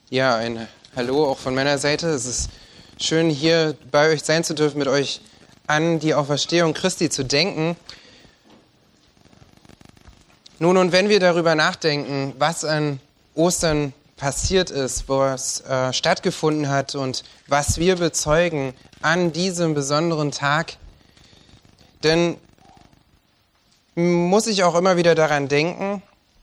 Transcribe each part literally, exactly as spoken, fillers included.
Ja, ein Hallo auch von meiner Seite. Es ist schön, hier bei euch sein zu dürfen, mit euch an die Auferstehung Christi zu denken. Nun, und wenn wir darüber nachdenken, was an Ostern passiert ist, wo es äh, stattgefunden hat und was wir bezeugen an diesem besonderen Tag, dann muss ich auch immer wieder daran denken,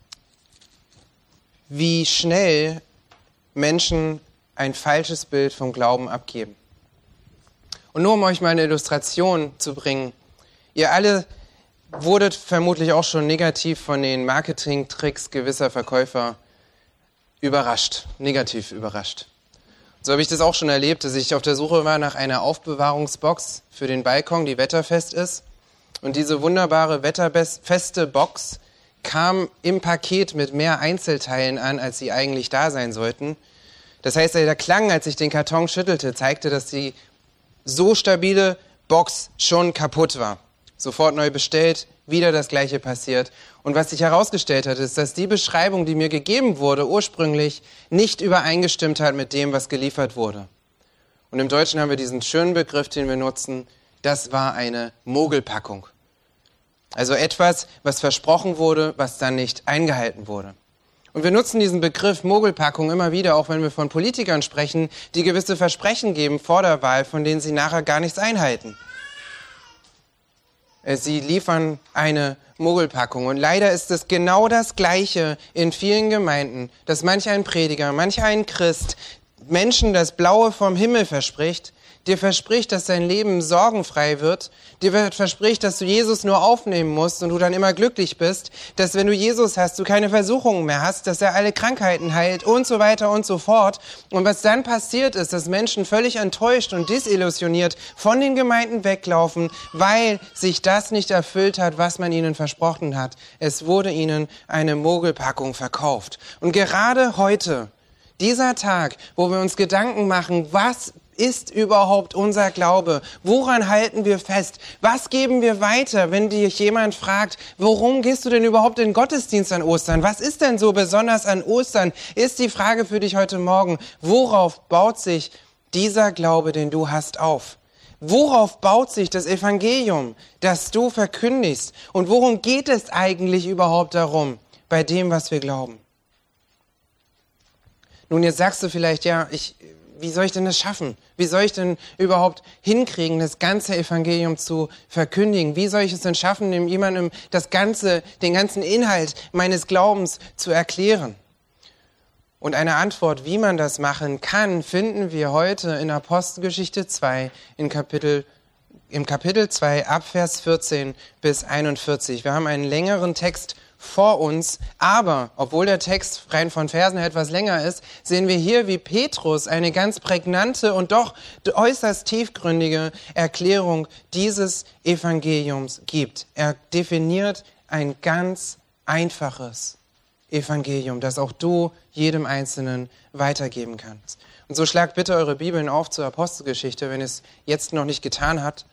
wie schnell Menschen ein falsches Bild vom Glauben abgeben. Und nur um euch mal eine Illustration zu bringen, ihr alle wurdet vermutlich auch schon negativ von den Marketing-Tricks gewisser Verkäufer überrascht, negativ überrascht. So habe ich das auch schon erlebt, dass ich auf der Suche war nach einer Aufbewahrungsbox für den Balkon, die wetterfest ist. Und diese wunderbare wetterfeste Box kam im Paket mit mehr Einzelteilen an, als sie eigentlich da sein sollten. Das heißt, der Klang, als ich den Karton schüttelte, zeigte, dass die so stabile Box schon kaputt war. Sofort neu bestellt, wieder das Gleiche passiert. Und was sich herausgestellt hat, ist, dass die Beschreibung, die mir gegeben wurde, ursprünglich nicht übereingestimmt hat mit dem, was geliefert wurde. Und im Deutschen haben wir diesen schönen Begriff, den wir nutzen, das war eine Mogelpackung. Also etwas, was versprochen wurde, was dann nicht eingehalten wurde. Und wir nutzen diesen Begriff Mogelpackung immer wieder, auch wenn wir von Politikern sprechen, die gewisse Versprechen geben vor der Wahl, von denen sie nachher gar nichts einhalten. Sie liefern eine Mogelpackung. Und leider ist es genau das Gleiche in vielen Gemeinden, dass manch ein Prediger, manch ein Christ Menschen das Blaue vom Himmel verspricht, dir verspricht, dass dein Leben sorgenfrei wird, dir verspricht, dass du Jesus nur aufnehmen musst und du dann immer glücklich bist, dass wenn du Jesus hast, du keine Versuchungen mehr hast, dass er alle Krankheiten heilt und so weiter und so fort. Und was dann passiert ist, dass Menschen völlig enttäuscht und desillusioniert von den Gemeinden weglaufen, weil sich das nicht erfüllt hat, was man ihnen versprochen hat. Es wurde ihnen eine Mogelpackung verkauft. Und gerade heute, dieser Tag, wo wir uns Gedanken machen, was ist überhaupt unser Glaube? Woran halten wir fest? Was geben wir weiter, wenn dich jemand fragt, warum gehst du denn überhaupt in den Gottesdienst an Ostern? Was ist denn so besonders an Ostern? Ist die Frage für dich heute Morgen, worauf baut sich dieser Glaube, den du hast, auf? Worauf baut sich das Evangelium, das du verkündigst? Und worum geht es eigentlich überhaupt darum, bei dem, was wir glauben? Nun, jetzt sagst du vielleicht, ja, ich... Wie soll ich denn das schaffen? Wie soll ich denn überhaupt hinkriegen, das ganze Evangelium zu verkündigen? Wie soll ich es denn schaffen, dem jemandem das ganze, den ganzen Inhalt meines Glaubens zu erklären? Und eine Antwort, wie man das machen kann, finden wir heute in Apostelgeschichte zwei, in Kapitel, im Kapitel zwei, ab Vers vierzehn bis einundvierzig. Wir haben einen längeren Text vor uns, aber obwohl der Text rein von Versen her etwas länger ist, sehen wir hier, wie Petrus eine ganz prägnante und doch äußerst tiefgründige Erklärung dieses Evangeliums gibt. Er definiert ein ganz einfaches Evangelium, das auch du jedem Einzelnen weitergeben kannst. Und so schlagt bitte eure Bibeln auf zur Apostelgeschichte, wenn ihr es jetzt noch nicht getan habt.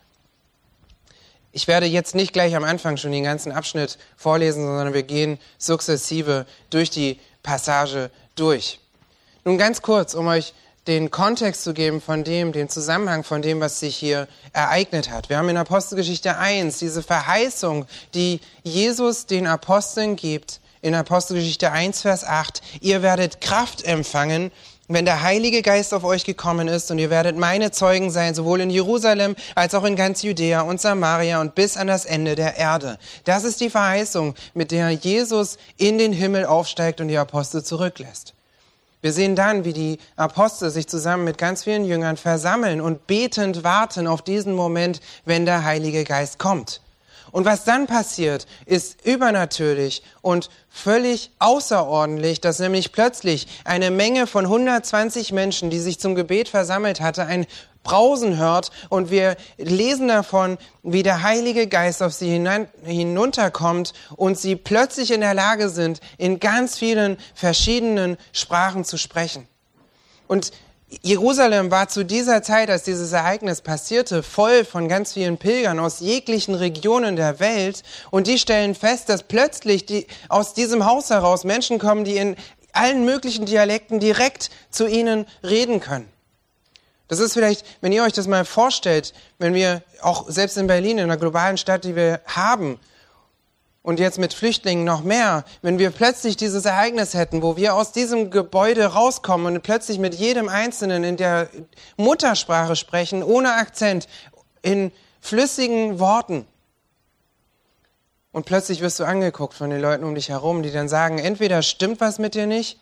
Ich werde jetzt nicht gleich am Anfang schon den ganzen Abschnitt vorlesen, sondern wir gehen sukzessive durch die Passage durch. Nun ganz kurz, um euch den Kontext zu geben von dem, den Zusammenhang von dem, was sich hier ereignet hat. Wir haben in Apostelgeschichte eins diese Verheißung, die Jesus den Aposteln gibt, in Apostelgeschichte eins, Vers acht. Ihr werdet Kraft empfangen, wenn der Heilige Geist auf euch gekommen ist, und ihr werdet meine Zeugen sein, sowohl in Jerusalem als auch in ganz Judäa und Samaria und bis an das Ende der Erde. Das ist die Verheißung, mit der Jesus in den Himmel aufsteigt und die Apostel zurücklässt. Wir sehen dann, wie die Apostel sich zusammen mit ganz vielen Jüngern versammeln und betend warten auf diesen Moment, wenn der Heilige Geist kommt. Und was dann passiert, ist übernatürlich und völlig außerordentlich, dass nämlich plötzlich eine Menge von hundertzwanzig Menschen, die sich zum Gebet versammelt hatte, ein Brausen hört, und wir lesen davon, wie der Heilige Geist auf sie hinan- hinunterkommt und sie plötzlich in der Lage sind, in ganz vielen verschiedenen Sprachen zu sprechen. Und Jerusalem war zu dieser Zeit, als dieses Ereignis passierte, voll von ganz vielen Pilgern aus jeglichen Regionen der Welt, und die stellen fest, dass plötzlich die, aus diesem Haus heraus Menschen kommen, die in allen möglichen Dialekten direkt zu ihnen reden können. Das ist vielleicht, wenn ihr euch das mal vorstellt, wenn wir auch selbst in Berlin, in einer globalen Stadt, die wir haben, und jetzt mit Flüchtlingen noch mehr, wenn wir plötzlich dieses Ereignis hätten, wo wir aus diesem Gebäude rauskommen und plötzlich mit jedem Einzelnen in der Muttersprache sprechen, ohne Akzent, in flüssigen Worten. Und plötzlich wirst du angeguckt von den Leuten um dich herum, die dann sagen, entweder stimmt was mit dir nicht,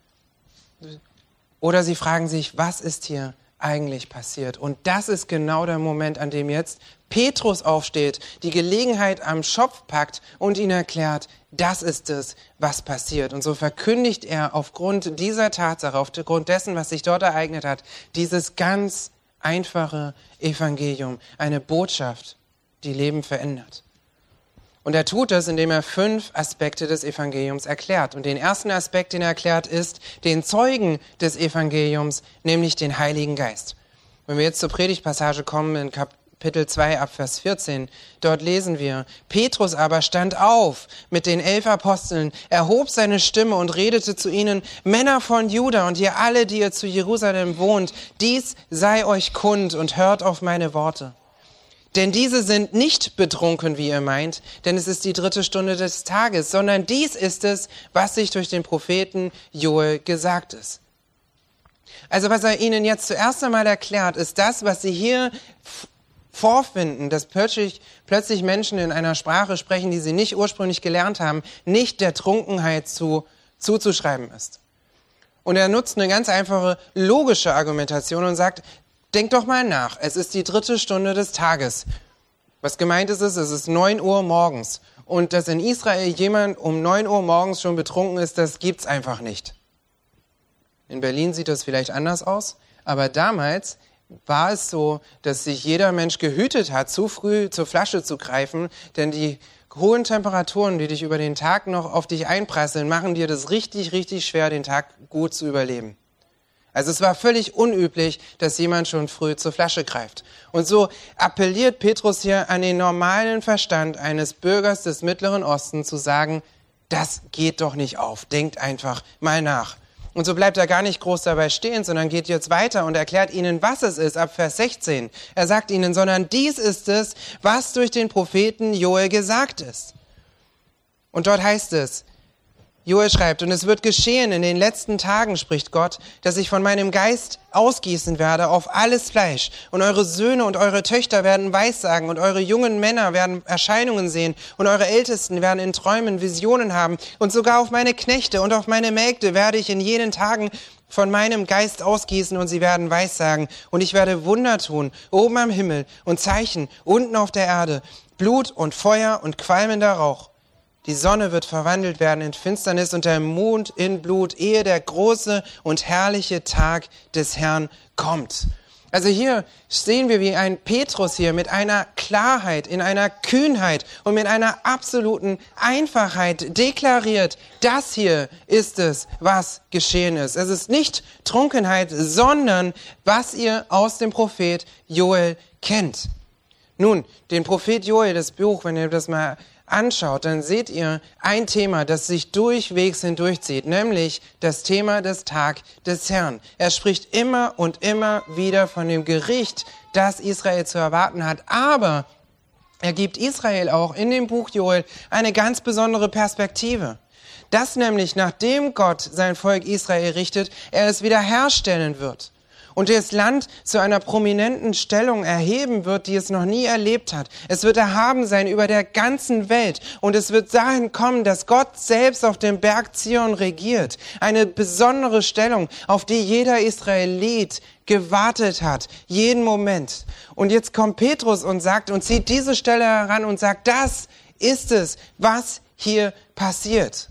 oder sie fragen sich, was ist hier eigentlich passiert? Und das ist genau der Moment, an dem jetzt Petrus aufsteht, die Gelegenheit am Schopf packt und ihn erklärt, das ist es, was passiert. Und so verkündigt er aufgrund dieser Tatsache, aufgrund dessen, was sich dort ereignet hat, dieses ganz einfache Evangelium, eine Botschaft, die Leben verändert. Und er tut das, indem er fünf Aspekte des Evangeliums erklärt. Und den ersten Aspekt, den er erklärt, ist den Zeugen des Evangeliums, nämlich den Heiligen Geist. Wenn wir jetzt zur Predigtpassage kommen, in Kapitel zwei, ab Vers vierzehn, dort lesen wir, Petrus aber stand auf mit den elf Aposteln, erhob seine Stimme und redete zu ihnen, Männer von Juda und ihr alle, die ihr zu Jerusalem wohnt, dies sei euch kund und hört auf meine Worte. Denn diese sind nicht betrunken, wie ihr meint, denn es ist die dritte Stunde des Tages, sondern dies ist es, was sich durch den Propheten Joel gesagt ist. Also was er ihnen jetzt zuerst einmal erklärt, ist das, was sie hier vorfinden, dass plötzlich, plötzlich Menschen in einer Sprache sprechen, die sie nicht ursprünglich gelernt haben, nicht der Trunkenheit zu, zuzuschreiben ist. Und er nutzt eine ganz einfache logische Argumentation und sagt, denkt doch mal nach, es ist die dritte Stunde des Tages. Was gemeint ist, ist, es ist neun Uhr morgens. Und dass in Israel jemand um neun Uhr morgens schon betrunken ist, das gibt's einfach nicht. In Berlin sieht das vielleicht anders aus, aber damals war es so, dass sich jeder Mensch gehütet hat, zu früh zur Flasche zu greifen, denn die hohen Temperaturen, die dich über den Tag noch auf dich einprasseln, machen dir das richtig, richtig schwer, den Tag gut zu überleben. Also es war völlig unüblich, dass jemand schon früh zur Flasche greift. Und so appelliert Petrus hier an den normalen Verstand eines Bürgers des Mittleren Ostens zu sagen, das geht doch nicht auf, denkt einfach mal nach. Und so bleibt er gar nicht groß dabei stehen, sondern geht jetzt weiter und erklärt ihnen, was es ist, ab Vers sechzehn. Er sagt ihnen, sondern dies ist es, was durch den Propheten Joel gesagt ist. Und dort heißt es, Joel schreibt, und es wird geschehen in den letzten Tagen, spricht Gott, dass ich von meinem Geist ausgießen werde auf alles Fleisch. Und eure Söhne und eure Töchter werden Weissagen und eure jungen Männer werden Erscheinungen sehen und eure Ältesten werden in Träumen Visionen haben. Und sogar auf meine Knechte und auf meine Mägde werde ich in jenen Tagen von meinem Geist ausgießen und sie werden Weissagen. Und ich werde Wunder tun, oben am Himmel und Zeichen, unten auf der Erde, Blut und Feuer und qualmender Rauch. Die Sonne wird verwandelt werden in Finsternis und der Mond in Blut, ehe der große und herrliche Tag des Herrn kommt. Also hier sehen wir, wie ein Petrus hier mit einer Klarheit, in einer Kühnheit und mit einer absoluten Einfachheit deklariert, das hier ist es, was geschehen ist. Es ist nicht Trunkenheit, sondern was ihr aus dem Prophet Joel kennt. Nun, den Prophet Joel, das Buch, wenn ihr das mal anschaut, dann seht ihr ein Thema, das sich durchwegs hindurchzieht, nämlich das Thema des Tag des Herrn. Er spricht immer und immer wieder von dem Gericht, das Israel zu erwarten hat, aber er gibt Israel auch in dem Buch Joel eine ganz besondere Perspektive. Dass nämlich, nachdem Gott sein Volk Israel richtet, er es wiederherstellen wird. Und das Land zu einer prominenten Stellung erheben wird, die es noch nie erlebt hat. Es wird erhaben sein über der ganzen Welt. Und es wird dahin kommen, dass Gott selbst auf dem Berg Zion regiert. Eine besondere Stellung, auf die jeder Israelit gewartet hat. Jeden Moment. Und jetzt kommt Petrus und sagt und zieht diese Stelle heran und sagt, das ist es, was hier passiert.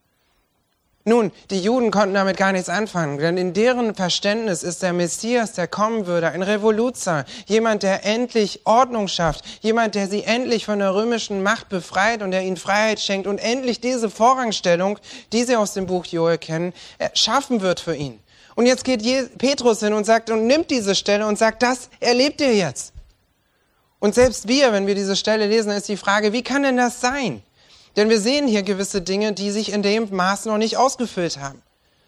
Nun, die Juden konnten damit gar nichts anfangen, denn in deren Verständnis ist der Messias, der kommen würde, ein Revoluzer, jemand, der endlich Ordnung schafft, jemand, der sie endlich von der römischen Macht befreit und der ihnen Freiheit schenkt und endlich diese Vorrangstellung, die sie aus dem Buch Joel kennen, schaffen wird für ihn. Und jetzt geht Petrus hin und sagt und nimmt diese Stelle und sagt, das erlebt ihr jetzt. Und selbst wir, wenn wir diese Stelle lesen, ist die Frage, wie kann denn das sein? Denn wir sehen hier gewisse Dinge, die sich in dem Maß noch nicht ausgefüllt haben.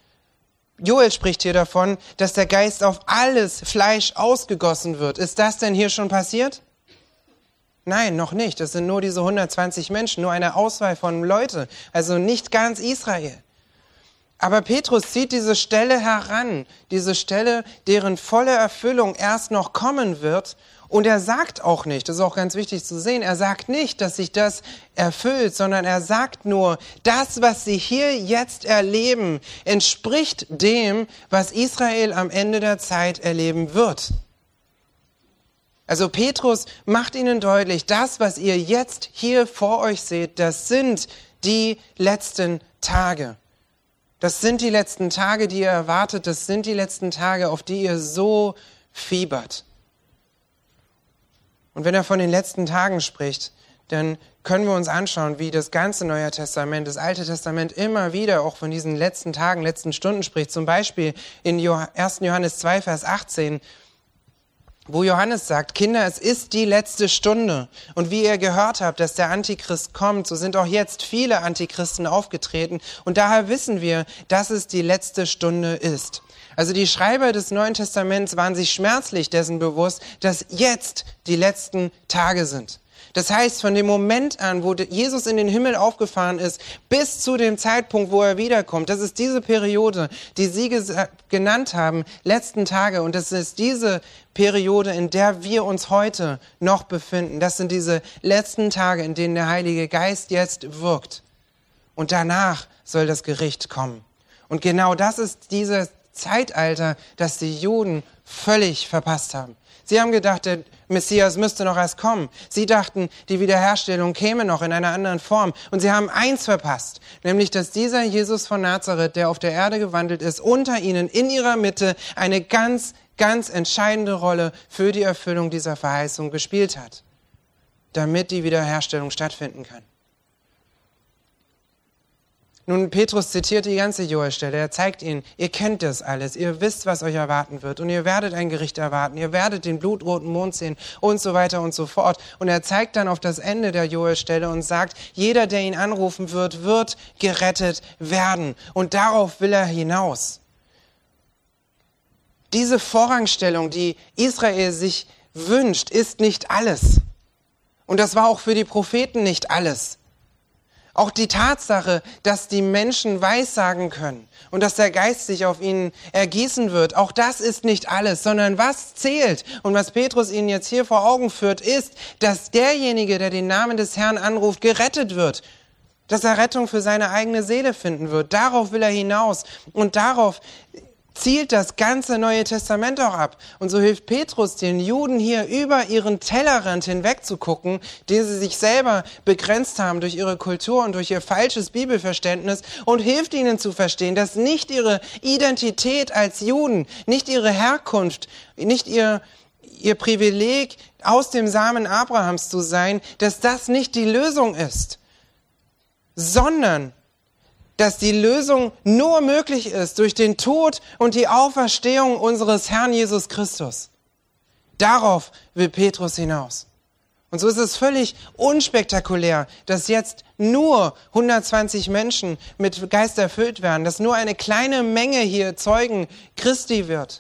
Joel spricht hier davon, dass der Geist auf alles Fleisch ausgegossen wird. Ist das denn hier schon passiert? Nein, noch nicht. Das sind nur diese hundertzwanzig Menschen, nur eine Auswahl von Leuten, also nicht ganz Israel. Aber Petrus zieht diese Stelle heran, diese Stelle, deren volle Erfüllung erst noch kommen wird. Und er sagt auch nicht, das ist auch ganz wichtig zu sehen, er sagt nicht, dass sich das erfüllt, sondern er sagt nur, das, was sie hier jetzt erleben, entspricht dem, was Israel am Ende der Zeit erleben wird. Also Petrus macht ihnen deutlich, das, was ihr jetzt hier vor euch seht, das sind die letzten Tage. Das sind die letzten Tage, die ihr erwartet, das sind die letzten Tage, auf die ihr so fiebert. Und wenn er von den letzten Tagen spricht, dann können wir uns anschauen, wie das ganze Neue Testament, das Alte Testament immer wieder auch von diesen letzten Tagen, letzten Stunden spricht. Zum Beispiel in ersten Johannes zwei, Vers achtzehn, wo Johannes sagt, Kinder, es ist die letzte Stunde. Und wie ihr gehört habt, dass der Antichrist kommt, so sind auch jetzt viele Antichristen aufgetreten. Und daher wissen wir, dass es die letzte Stunde ist. Also die Schreiber des Neuen Testaments waren sich schmerzlich dessen bewusst, dass jetzt die letzten Tage sind. Das heißt, von dem Moment an, wo Jesus in den Himmel aufgefahren ist, bis zu dem Zeitpunkt, wo er wiederkommt, das ist diese Periode, die Sie genannt haben, letzten Tage. Und das ist diese Periode, in der wir uns heute noch befinden. Das sind diese letzten Tage, in denen der Heilige Geist jetzt wirkt. Und danach soll das Gericht kommen. Und genau das ist dieses Zeitalter, das die Juden völlig verpasst haben. Sie haben gedacht, der Messias müsste noch erst kommen. Sie dachten, die Wiederherstellung käme noch in einer anderen Form. Und sie haben eins verpasst, nämlich, dass dieser Jesus von Nazareth, der auf der Erde gewandelt ist, unter ihnen, in ihrer Mitte, eine ganz, ganz entscheidende Rolle für die Erfüllung dieser Verheißung gespielt hat, damit die Wiederherstellung stattfinden kann. Nun, Petrus zitiert die ganze Joel-Stelle. Er zeigt ihnen, ihr kennt das alles, ihr wisst, was euch erwarten wird und ihr werdet ein Gericht erwarten, ihr werdet den blutroten Mond sehen und so weiter und so fort. Und er zeigt dann auf das Ende der Joel-Stelle und sagt, jeder, der ihn anrufen wird, wird gerettet werden. Und darauf will er hinaus. Diese Vorrangstellung, die Israel sich wünscht, ist nicht alles. Und das war auch für die Propheten nicht alles. Auch die Tatsache, dass die Menschen weissagen können und dass der Geist sich auf ihnen ergießen wird, auch das ist nicht alles, sondern was zählt und was Petrus ihnen jetzt hier vor Augen führt, ist, dass derjenige, der den Namen des Herrn anruft, gerettet wird, dass er Rettung für seine eigene Seele finden wird. Darauf will er hinaus und darauf zielt das ganze Neue Testament auch ab. Und so hilft Petrus den Juden hier über ihren Tellerrand hinweg zu gucken, den sie sich selber begrenzt haben durch ihre Kultur und durch ihr falsches Bibelverständnis und hilft ihnen zu verstehen, dass nicht ihre Identität als Juden, nicht ihre Herkunft, nicht ihr, ihr Privileg, aus dem Samen Abrahams zu sein, dass das nicht die Lösung ist, sondern dass die Lösung nur möglich ist durch den Tod und die Auferstehung unseres Herrn Jesus Christus. Darauf will Petrus hinaus. Und so ist es völlig unspektakulär, dass jetzt nur hundertzwanzig Menschen mit Geist erfüllt werden, dass nur eine kleine Menge hier Zeugen Christi wird.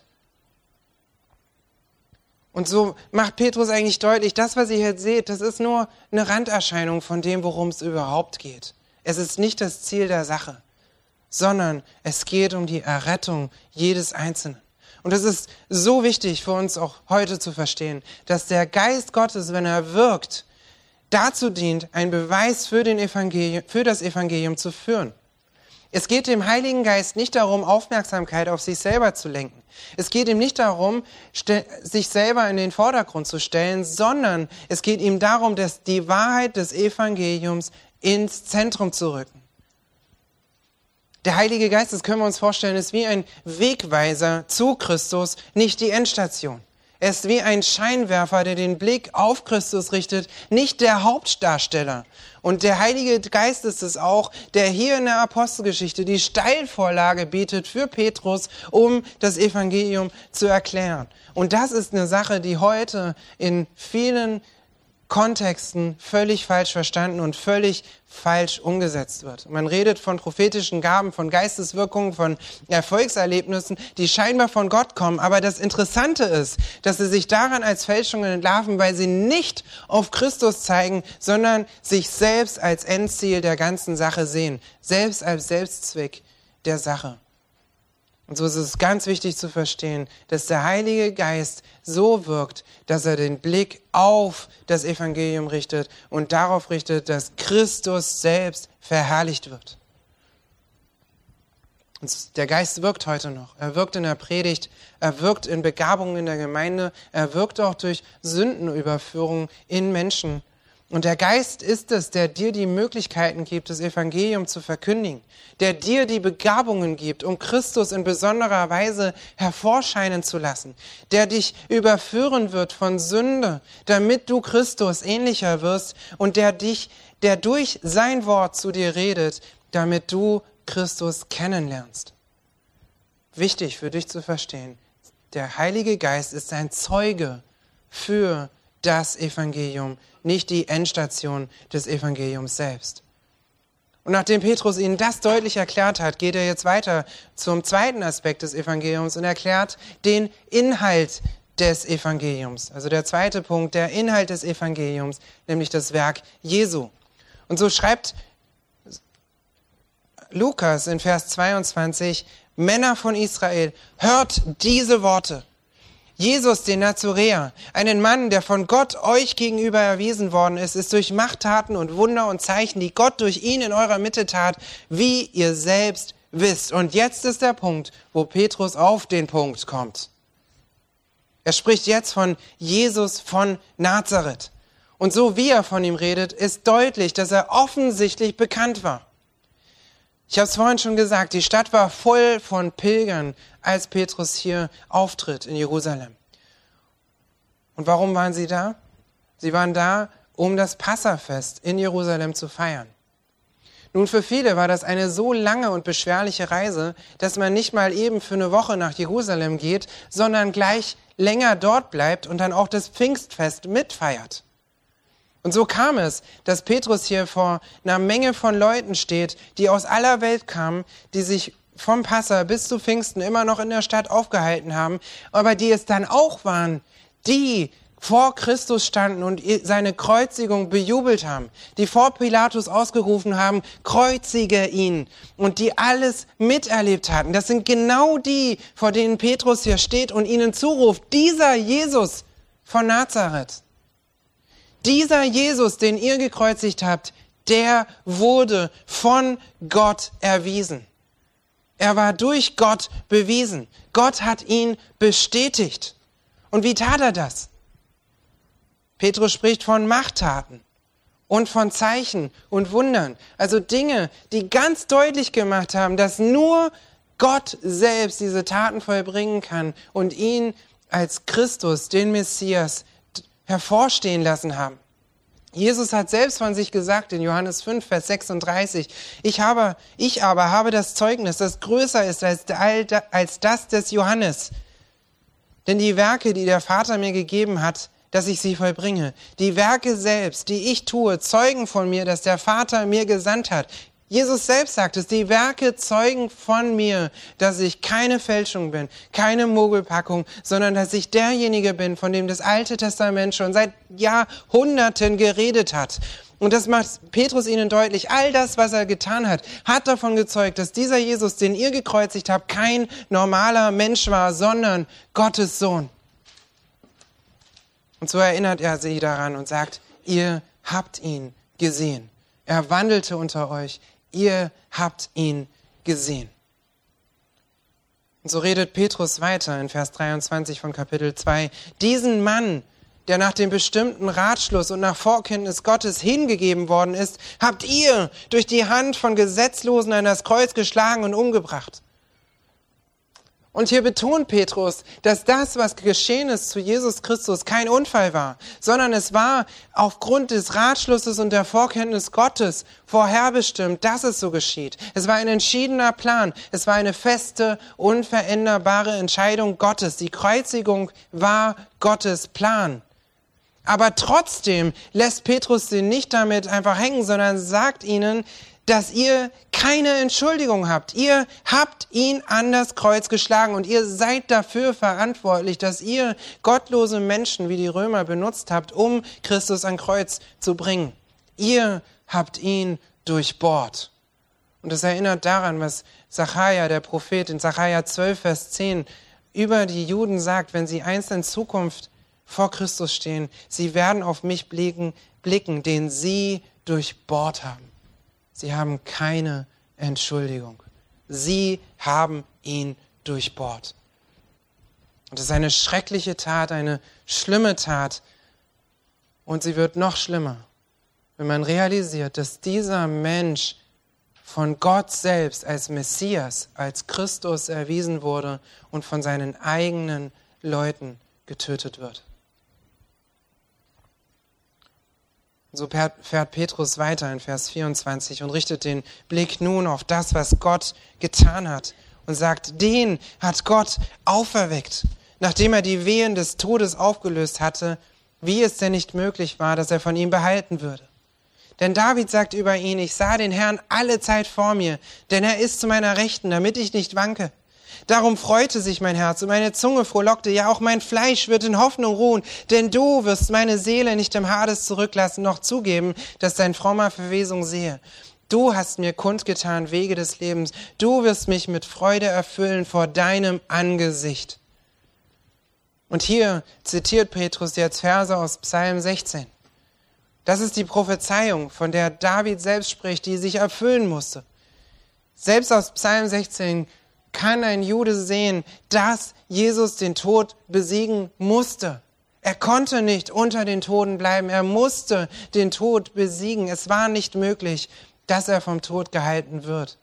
Und so macht Petrus eigentlich deutlich, das, was ihr hier seht, das ist nur eine Randerscheinung von dem, worum es überhaupt geht. Es ist nicht das Ziel der Sache, sondern es geht um die Errettung jedes Einzelnen. Und es ist so wichtig für uns auch heute zu verstehen, dass der Geist Gottes, wenn er wirkt, dazu dient, einen Beweis für, den Evangelium, für das Evangelium zu führen. Es geht dem Heiligen Geist nicht darum, Aufmerksamkeit auf sich selber zu lenken. Es geht ihm nicht darum, sich selber in den Vordergrund zu stellen, sondern es geht ihm darum, dass die Wahrheit des Evangeliums ins Zentrum zu rücken. Der Heilige Geist, das können wir uns vorstellen, ist wie ein Wegweiser zu Christus, nicht die Endstation. Er ist wie ein Scheinwerfer, der den Blick auf Christus richtet, nicht der Hauptdarsteller. Und der Heilige Geist ist es auch, der hier in der Apostelgeschichte die Steilvorlage bietet für Petrus, um das Evangelium zu erklären. Und das ist eine Sache, die heute in vielen Kontexten völlig falsch verstanden und völlig falsch umgesetzt wird. Man redet von prophetischen Gaben, von Geisteswirkungen, von Erfolgserlebnissen, die scheinbar von Gott kommen. Aber das Interessante ist, dass sie sich daran als Fälschungen entlarven, weil sie nicht auf Christus zeigen, sondern sich selbst als Endziel der ganzen Sache sehen. Selbst als Selbstzweck der Sache. Und so ist es ganz wichtig zu verstehen, dass der Heilige Geist so wirkt, dass er den Blick auf das Evangelium richtet und darauf richtet, dass Christus selbst verherrlicht wird. Und der Geist wirkt heute noch. Er wirkt in der Predigt, er wirkt in Begabungen in der Gemeinde, er wirkt auch durch Sündenüberführung in Menschen. Und der Geist ist es, der dir die Möglichkeiten gibt, das Evangelium zu verkündigen, der dir die Begabungen gibt, um Christus in besonderer Weise hervorscheinen zu lassen, der dich überführen wird von Sünde, damit du Christus ähnlicher wirst und der dich, der durch sein Wort zu dir redet, damit du Christus kennenlernst. Wichtig für dich zu verstehen, der Heilige Geist ist ein Zeuge für das Evangelium, nicht die Endstation des Evangeliums selbst. Und nachdem Petrus ihnen das deutlich erklärt hat, geht er jetzt weiter zum zweiten Aspekt des Evangeliums und erklärt den Inhalt des Evangeliums. Also der zweite Punkt, der Inhalt des Evangeliums, nämlich das Werk Jesu. Und so schreibt Lukas in Vers zweiundzwanzig, Männer von Israel, hört diese Worte. Jesus, den Nazoräer, einen Mann, der von Gott euch gegenüber erwiesen worden ist, ist durch Machttaten und Wunder und Zeichen, die Gott durch ihn in eurer Mitte tat, wie ihr selbst wisst. Und jetzt ist der Punkt, wo Petrus auf den Punkt kommt. Er spricht jetzt von Jesus von Nazareth. Und so wie er von ihm redet, ist deutlich, dass er offensichtlich bekannt war. Ich habe es vorhin schon gesagt, die Stadt war voll von Pilgern, als Petrus hier auftritt in Jerusalem. Und warum waren sie da? Sie waren da, um das Passafest in Jerusalem zu feiern. Nun, für viele war das eine so lange und beschwerliche Reise, dass man nicht mal eben für eine Woche nach Jerusalem geht, sondern gleich länger dort bleibt und dann auch das Pfingstfest mitfeiert. Und so kam es, dass Petrus hier vor einer Menge von Leuten steht, die aus aller Welt kamen, die sich vom Passa bis zu Pfingsten immer noch in der Stadt aufgehalten haben, aber die es dann auch waren, die vor Christus standen und seine Kreuzigung bejubelt haben, die vor Pilatus ausgerufen haben, kreuzige ihn, und die alles miterlebt hatten. Das sind genau die, vor denen Petrus hier steht und ihnen zuruft, dieser Jesus von Nazareth. Dieser Jesus, den ihr gekreuzigt habt, der wurde von Gott erwiesen. Er war durch Gott bewiesen. Gott hat ihn bestätigt. Und wie tat er das? Petrus spricht von Machttaten und von Zeichen und Wundern. Also Dinge, die ganz deutlich gemacht haben, dass nur Gott selbst diese Taten vollbringen kann und ihn als Christus, den Messias, hervorstehen lassen haben. Jesus hat selbst von sich gesagt in Johannes fünf, Vers sechsunddreißig, ich, habe, ich aber habe das Zeugnis, das größer ist als, als das des Johannes. Denn die Werke, die der Vater mir gegeben hat, dass ich sie vollbringe, die Werke selbst, die ich tue, zeugen von mir, dass der Vater mir gesandt hat. Jesus selbst sagt es, die Werke zeugen von mir, dass ich keine Fälschung bin, keine Mogelpackung, sondern dass ich derjenige bin, von dem das Alte Testament schon seit Jahrhunderten geredet hat. Und das macht Petrus ihnen deutlich. All das, was er getan hat, hat davon gezeugt, dass dieser Jesus, den ihr gekreuzigt habt, kein normaler Mensch war, sondern Gottes Sohn. Und so erinnert er sie daran und sagt, ihr habt ihn gesehen. Er wandelte unter euch. Ihr habt ihn gesehen. Und so redet Petrus weiter in Vers dreiundzwanzig von Kapitel zwei. Diesen Mann, der nach dem bestimmten Ratschluss und nach Vorkenntnis Gottes hingegeben worden ist, habt ihr durch die Hand von Gesetzlosen an das Kreuz geschlagen und umgebracht. Und hier betont Petrus, dass das, was geschehen ist zu Jesus Christus, kein Unfall war, sondern es war aufgrund des Ratschlusses und der Vorkenntnis Gottes vorherbestimmt, dass es so geschieht. Es war ein entschiedener Plan. Es war eine feste, unveränderbare Entscheidung Gottes. Die Kreuzigung war Gottes Plan. Aber trotzdem lässt Petrus sie nicht damit einfach hängen, sondern sagt ihnen, dass ihr keine Entschuldigung habt. Ihr habt ihn an das Kreuz geschlagen und ihr seid dafür verantwortlich, dass ihr gottlose Menschen wie die Römer benutzt habt, um Christus ans Kreuz zu bringen. Ihr habt ihn durchbohrt. Und das erinnert daran, was Sacharja, der Prophet, in Sacharja zwölf, Vers zehn über die Juden sagt, wenn sie einst in Zukunft vor Christus stehen, sie werden auf mich blicken, blicken, den sie durchbohrt haben. Sie haben keine Entschuldigung. Sie haben ihn durchbohrt. Und das ist eine schreckliche Tat, eine schlimme Tat. Und sie wird noch schlimmer, wenn man realisiert, dass dieser Mensch von Gott selbst als Messias, als Christus erwiesen wurde und von seinen eigenen Leuten getötet wird. So fährt Petrus weiter in Vers vierundzwanzig und richtet den Blick nun auf das, was Gott getan hat und sagt, den hat Gott auferweckt, nachdem er die Wehen des Todes aufgelöst hatte, wie es denn nicht möglich war, dass er von ihm behalten würde. Denn David sagt über ihn, ich sah den Herrn alle Zeit vor mir, denn er ist zu meiner Rechten, damit ich nicht wanke. Darum freute sich mein Herz und meine Zunge frohlockte, ja auch mein Fleisch wird in Hoffnung ruhen, denn du wirst meine Seele nicht im Hades zurücklassen, noch zugeben, dass dein frommer Verwesung sehe. Du hast mir kundgetan Wege des Lebens, du wirst mich mit Freude erfüllen vor deinem Angesicht. Und hier zitiert Petrus jetzt Verse aus Psalm sechzehn. Das ist die Prophezeiung, von der David selbst spricht, die sich erfüllen musste. Selbst aus Psalm sechzehn kann ein Jude sehen, dass Jesus den Tod besiegen musste. Er konnte nicht unter den Toten bleiben. Er musste den Tod besiegen. Es war nicht möglich, dass er vom Tod gehalten wird.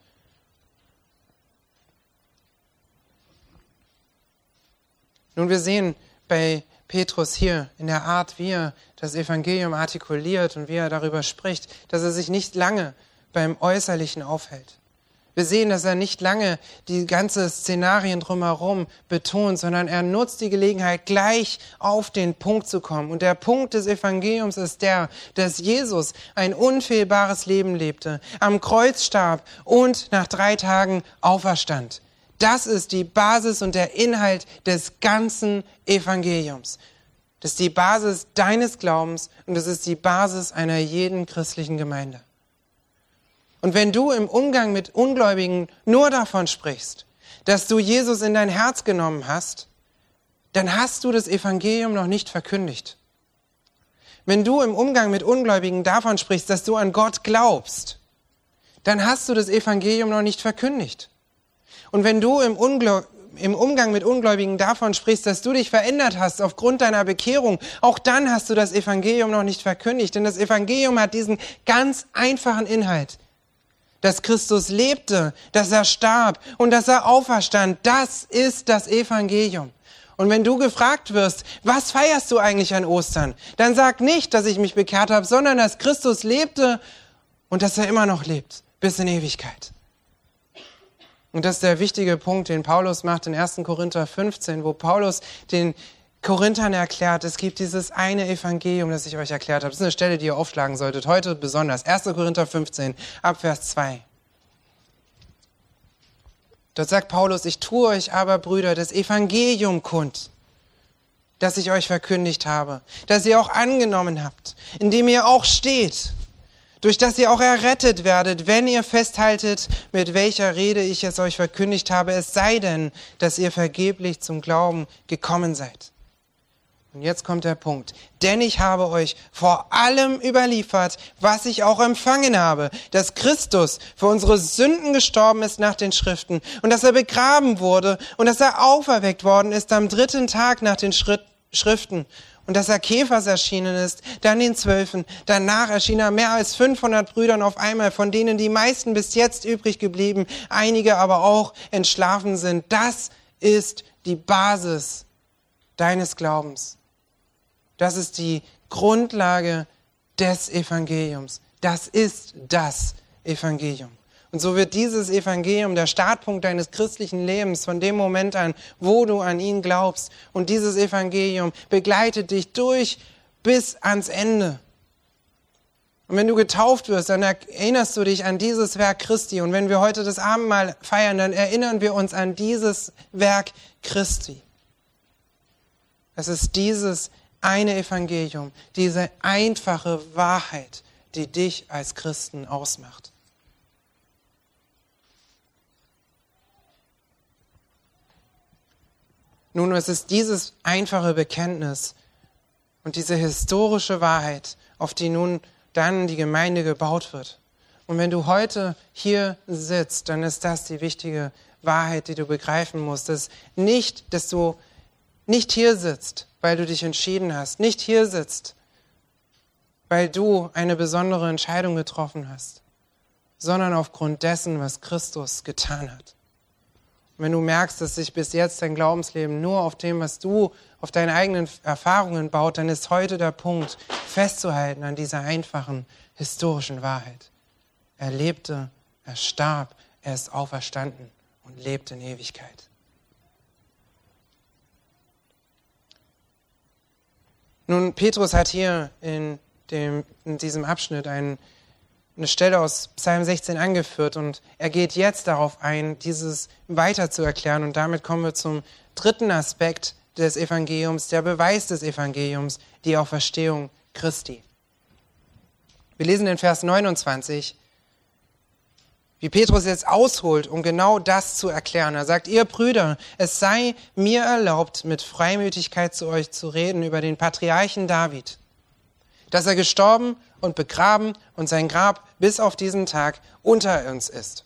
Nun, wir sehen bei Petrus hier in der Art, wie er das Evangelium artikuliert und wie er darüber spricht, dass er sich nicht lange beim Äußerlichen aufhält. Wir sehen, dass er nicht lange die ganzen Szenarien drumherum betont, sondern er nutzt die Gelegenheit, gleich auf den Punkt zu kommen. Und der Punkt des Evangeliums ist der, dass Jesus ein unfehlbares Leben lebte, am Kreuz starb und nach drei Tagen auferstand. Das ist die Basis und der Inhalt des ganzen Evangeliums. Das ist die Basis deines Glaubens und das ist die Basis einer jeden christlichen Gemeinde. Und wenn du im Umgang mit Ungläubigen nur davon sprichst, dass du Jesus in dein Herz genommen hast, dann hast du das Evangelium noch nicht verkündigt. Wenn du im Umgang mit Ungläubigen davon sprichst, dass du an Gott glaubst, dann hast du das Evangelium noch nicht verkündigt. Und wenn du im, Ungläu- im Umgang mit Ungläubigen davon sprichst, dass du dich verändert hast aufgrund deiner Bekehrung, auch dann hast du das Evangelium noch nicht verkündigt. Denn das Evangelium hat diesen ganz einfachen Inhalt, dass Christus lebte, dass er starb und dass er auferstand. Das ist das Evangelium. Und wenn du gefragt wirst, was feierst du eigentlich an Ostern? Dann sag nicht, dass ich mich bekehrt habe, sondern dass Christus lebte und dass er immer noch lebt, bis in Ewigkeit. Und das ist der wichtige Punkt, den Paulus macht in erster Korinther fünfzehn, wo Paulus den Korinthern erklärt, es gibt dieses eine Evangelium, das ich euch erklärt habe. Das ist eine Stelle, die ihr aufschlagen solltet, heute besonders. erster Korinther fünfzehn, ab Vers zwei. Dort sagt Paulus, ich tue euch aber, Brüder, das Evangelium kund, das ich euch verkündigt habe, das ihr auch angenommen habt, in dem ihr auch steht, durch das ihr auch errettet werdet, wenn ihr festhaltet, mit welcher Rede ich es euch verkündigt habe, es sei denn, dass ihr vergeblich zum Glauben gekommen seid. Und jetzt kommt der Punkt. Denn ich habe euch vor allem überliefert, was ich auch empfangen habe, dass Christus für unsere Sünden gestorben ist nach den Schriften und dass er begraben wurde und dass er auferweckt worden ist am dritten Tag nach den Schritt, Schriften und dass er Kephas erschienen ist, dann den Zwölfen. Danach erschien er mehr als fünfhundert Brüdern auf einmal, von denen die meisten bis jetzt übrig geblieben, einige aber auch entschlafen sind. Das ist die Basis deines Glaubens. Das ist die Grundlage des Evangeliums. Das ist das Evangelium. Und so wird dieses Evangelium der Startpunkt deines christlichen Lebens von dem Moment an, wo du an ihn glaubst. Und dieses Evangelium begleitet dich durch bis ans Ende. Und wenn du getauft wirst, dann erinnerst du dich an dieses Werk Christi. Und wenn wir heute das Abendmahl feiern, dann erinnern wir uns an dieses Werk Christi. Es ist dieses eine Evangelium, diese einfache Wahrheit, die dich als Christen ausmacht. Nun, es ist dieses einfache Bekenntnis und diese historische Wahrheit, auf die nun dann die Gemeinde gebaut wird. Und wenn du heute hier sitzt, dann ist das die wichtige Wahrheit, die du begreifen musst. Dass nicht, dass du nicht hier sitzt, weil du dich entschieden hast, nicht hier sitzt, weil du eine besondere Entscheidung getroffen hast, sondern aufgrund dessen, was Christus getan hat. Und wenn du merkst, dass sich bis jetzt dein Glaubensleben nur auf dem, was du, auf deine eigenen Erfahrungen baut, dann ist heute der Punkt, festzuhalten an dieser einfachen historischen Wahrheit. Er lebte, er starb, er ist auferstanden und lebt in Ewigkeit. Nun, Petrus hat hier in, dem, in diesem Abschnitt einen, eine Stelle aus Psalm sechzehn angeführt und er geht jetzt darauf ein, dieses weiter zu erklären. Und damit kommen wir zum dritten Aspekt des Evangeliums, der Beweis des Evangeliums, die Auferstehung Christi. Wir lesen in Vers neunundzwanzig, wie Petrus jetzt ausholt, um genau das zu erklären. Er sagt, ihr Brüder, es sei mir erlaubt, mit Freimütigkeit zu euch zu reden über den Patriarchen David, dass er gestorben und begraben und sein Grab bis auf diesen Tag unter uns ist.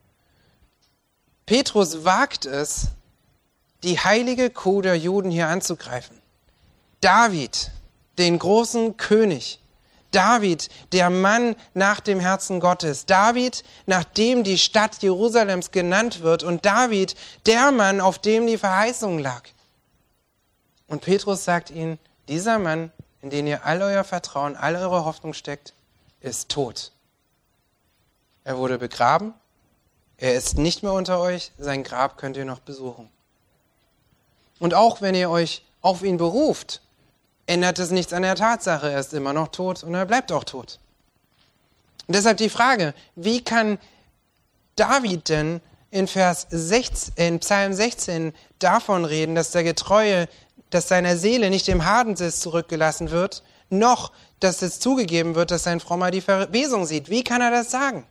Petrus wagt es, die heilige Kuh der Juden hier anzugreifen. David, den großen König. David, der Mann nach dem Herzen Gottes. David, nach dem die Stadt Jerusalems genannt wird. Und David, der Mann, auf dem die Verheißung lag. Und Petrus sagt ihnen, dieser Mann, in den ihr all euer Vertrauen, all eure Hoffnung steckt, ist tot. Er wurde begraben. Er ist nicht mehr unter euch. Sein Grab könnt ihr noch besuchen. Und auch wenn ihr euch auf ihn beruft, ändert es nichts an der Tatsache. Er ist immer noch tot und er bleibt auch tot. Und deshalb die Frage, wie kann David denn in Vers sechzehn, in Psalm sechzehn davon reden, dass der Getreue, dass seiner Seele nicht im Hadensitz zurückgelassen wird, noch, dass es zugegeben wird, dass sein Frommer die Verwesung sieht. Wie kann er das sagen?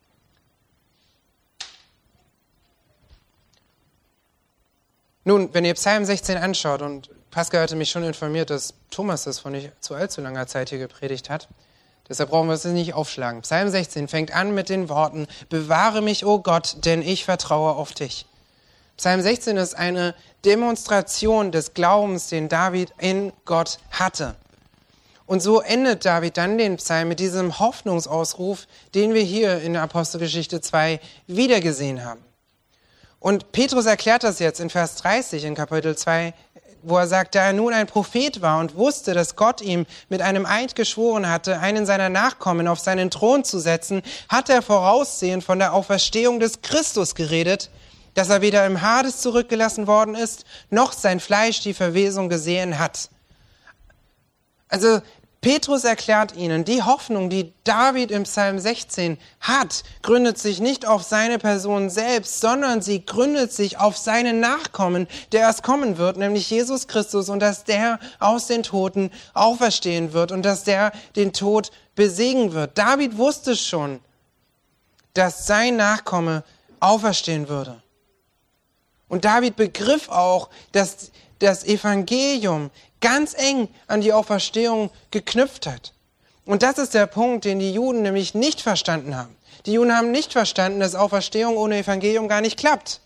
Nun, wenn ihr Psalm sechzehn anschaut, und Pascal hatte mich schon informiert, dass Thomas das vor nicht zu allzu langer Zeit hier gepredigt hat, deshalb brauchen wir es nicht aufschlagen. Psalm sechzehn fängt an mit den Worten, bewahre mich, o Gott, denn ich vertraue auf dich. Psalm sechzehn ist eine Demonstration des Glaubens, den David in Gott hatte. Und so endet David dann den Psalm mit diesem Hoffnungsausruf, den wir hier in der Apostelgeschichte zwei wiedergesehen haben. Und Petrus erklärt das jetzt in Vers dreißig in Kapitel zwei, wo er sagt, da er nun ein Prophet war und wusste, dass Gott ihm mit einem Eid geschworen hatte, einen seiner Nachkommen auf seinen Thron zu setzen, hat er voraussehend von der Auferstehung des Christus geredet, dass er weder im Hades zurückgelassen worden ist, noch sein Fleisch die Verwesung gesehen hat. Also Petrus erklärt ihnen, die Hoffnung, die David im Psalm sechzehn hat, gründet sich nicht auf seine Person selbst, sondern sie gründet sich auf seinen Nachkommen, der erst kommen wird, nämlich Jesus Christus, und dass der aus den Toten auferstehen wird und dass der den Tod besiegen wird. David wusste schon, dass sein Nachkomme auferstehen würde. Und David begriff auch, dass das Evangelium ganz eng an die Auferstehung geknüpft hat. Und das ist der Punkt, den die Juden nämlich nicht verstanden haben. Die Juden haben nicht verstanden, dass Auferstehung ohne Evangelium gar nicht klappt.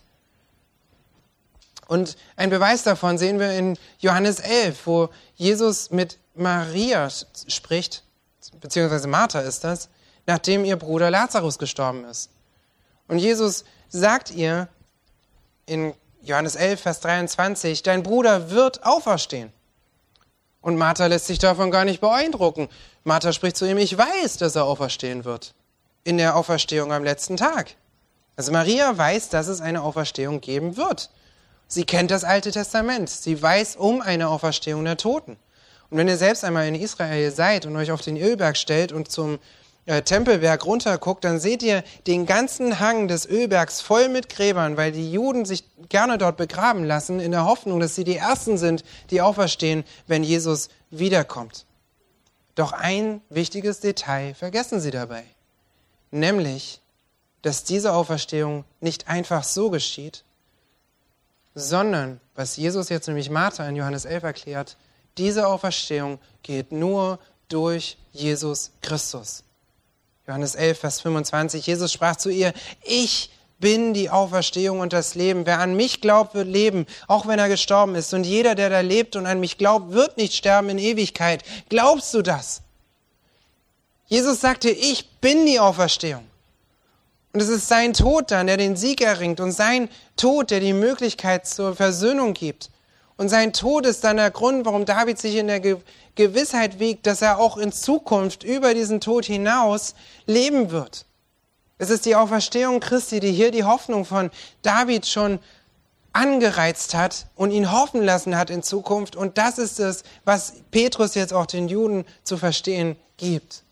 Und ein Beweis davon sehen wir in Johannes elf, wo Jesus mit Maria spricht, beziehungsweise Martha ist das, nachdem ihr Bruder Lazarus gestorben ist. Und Jesus sagt ihr in Johannes elf, Vers dreiundzwanzig, dein Bruder wird auferstehen. Und Martha lässt sich davon gar nicht beeindrucken. Martha spricht zu ihm, ich weiß, dass er auferstehen wird. In der Auferstehung am letzten Tag. Also Maria weiß, dass es eine Auferstehung geben wird. Sie kennt das Alte Testament. Sie weiß um eine Auferstehung der Toten. Und wenn ihr selbst einmal in Israel seid und euch auf den Ölberg stellt und zum äh, Tempelberg runterguckt, dann seht ihr den ganzen Hang des Ölbergs voll mit Gräbern, weil die Juden sich gerne dort begraben lassen, in der Hoffnung, dass sie die Ersten sind, die auferstehen, wenn Jesus wiederkommt. Doch ein wichtiges Detail vergessen sie dabei, nämlich, dass diese Auferstehung nicht einfach so geschieht, sondern, was Jesus jetzt nämlich Martha in Johannes elf erklärt, diese Auferstehung geht nur durch Jesus Christus. Johannes elf, Vers fünfundzwanzig, Jesus sprach zu ihr, ich bin die Auferstehung und das Leben. Wer an mich glaubt, wird leben, auch wenn er gestorben ist. Und jeder, der da lebt und an mich glaubt, wird nicht sterben in Ewigkeit. Glaubst du das? Jesus sagte, ich bin die Auferstehung. Und es ist sein Tod dann, der den Sieg erringt und sein Tod, der die Möglichkeit zur Versöhnung gibt. Und sein Tod ist dann der Grund, warum David sich in der Ge- Gewissheit wiegt, dass er auch in Zukunft über diesen Tod hinaus leben wird. Es ist die Auferstehung Christi, die hier die Hoffnung von David schon angereizt hat und ihn hoffen lassen hat in Zukunft. Und das ist es, was Petrus jetzt auch den Juden zu verstehen gibt.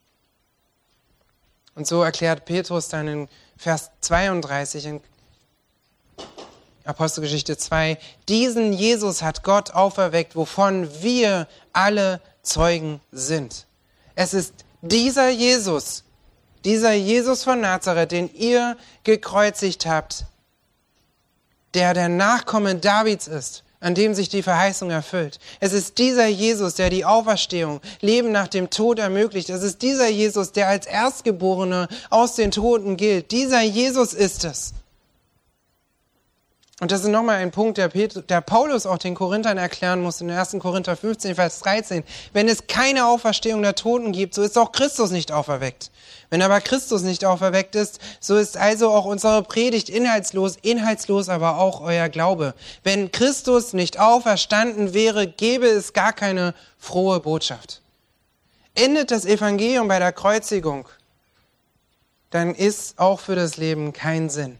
Und so erklärt Petrus dann in Vers zweiunddreißig in Apostelgeschichte zwei, diesen Jesus hat Gott auferweckt, wovon wir alle Zeugen sind. Es ist dieser Jesus, dieser Jesus von Nazareth, den ihr gekreuzigt habt, der der Nachkomme Davids ist, an dem sich die Verheißung erfüllt. Es ist dieser Jesus, der die Auferstehung, Leben nach dem Tod ermöglicht. Es ist dieser Jesus, der als Erstgeborener aus den Toten gilt. Dieser Jesus ist es. Und das ist nochmal ein Punkt, der, Pet- der Paulus auch den Korinthern erklären muss, in ersten Korinther fünfzehn, Vers dreizehn. Wenn es keine Auferstehung der Toten gibt, so ist auch Christus nicht auferweckt. Wenn aber Christus nicht auferweckt ist, so ist also auch unsere Predigt inhaltslos, inhaltslos aber auch euer Glaube. Wenn Christus nicht auferstanden wäre, gäbe es gar keine frohe Botschaft. Endet das Evangelium bei der Kreuzigung, dann ist auch für das Leben kein Sinn.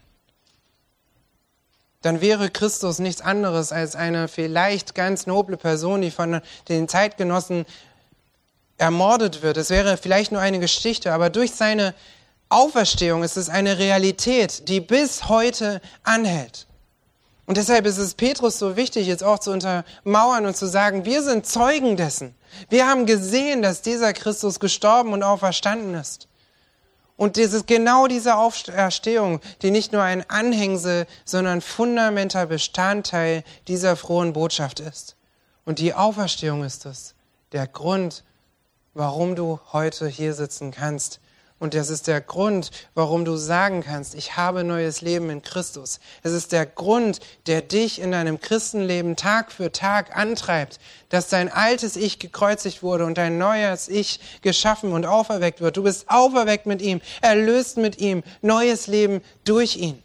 Dann wäre Christus nichts anderes als eine vielleicht ganz noble Person, die von den Zeitgenossen ermordet wird. Es wäre vielleicht nur eine Geschichte, aber durch seine Auferstehung ist es eine Realität, die bis heute anhält. Und deshalb ist es Petrus so wichtig, jetzt auch zu untermauern und zu sagen, wir sind Zeugen dessen. Wir haben gesehen, dass dieser Christus gestorben und auferstanden ist. Und das ist genau diese Auferstehung, die nicht nur ein Anhängsel, sondern fundamentaler Bestandteil dieser frohen Botschaft ist. Und die Auferstehung ist es, der Grund, warum du heute hier sitzen kannst. Und das ist der Grund, warum du sagen kannst, ich habe neues Leben in Christus. Es ist der Grund, der dich in deinem Christenleben Tag für Tag antreibt, dass dein altes Ich gekreuzigt wurde und dein neues Ich geschaffen und auferweckt wird. Du bist auferweckt mit ihm, erlöst mit ihm, neues Leben durch ihn.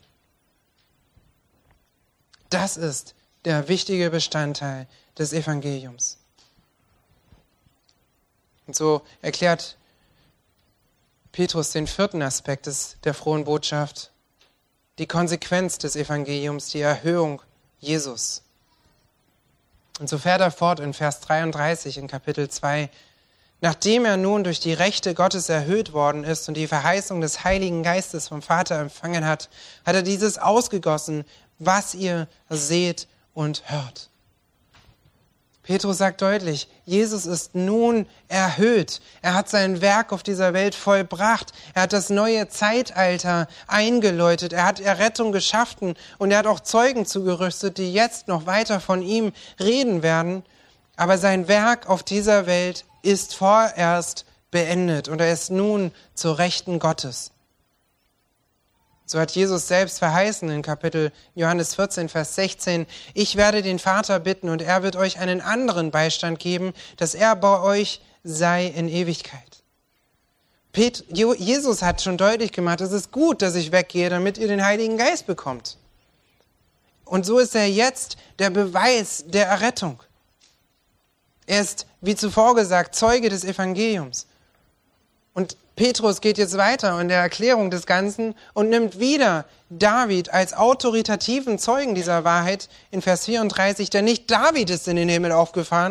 Das ist der wichtige Bestandteil des Evangeliums. Und so erklärt Petrus den vierten Aspekt des, der frohen Botschaft, die Konsequenz des Evangeliums, die Erhöhung Jesus. Und so fährt er fort in Vers dreiunddreißig in Kapitel zwei. Nachdem er nun durch die Rechte Gottes erhöht worden ist und die Verheißung des Heiligen Geistes vom Vater empfangen hat, hat er dieses ausgegossen, was ihr seht und hört. Petrus sagt deutlich, Jesus ist nun erhöht. Er hat sein Werk auf dieser Welt vollbracht. Er hat das neue Zeitalter eingeläutet. Er hat Errettung geschaffen und er hat auch Zeugen zugerüstet, die jetzt noch weiter von ihm reden werden. Aber sein Werk auf dieser Welt ist vorerst beendet und er ist nun zur Rechten Gottes. So hat Jesus selbst verheißen in Kapitel Johannes vierzehn, Vers sechzehn, ich werde den Vater bitten und er wird euch einen anderen Beistand geben, dass er bei euch sei in Ewigkeit. Pet- Jesus hat schon deutlich gemacht, es ist gut, dass ich weggehe, damit ihr den Heiligen Geist bekommt. Und so ist er jetzt der Beweis der Errettung. Er ist, wie zuvor gesagt, Zeuge des Evangeliums. Und Petrus geht jetzt weiter in der Erklärung des Ganzen und nimmt wieder David als autoritativen Zeugen dieser Wahrheit in Vers vierunddreißig, denn nicht David ist in den Himmel aufgefahren,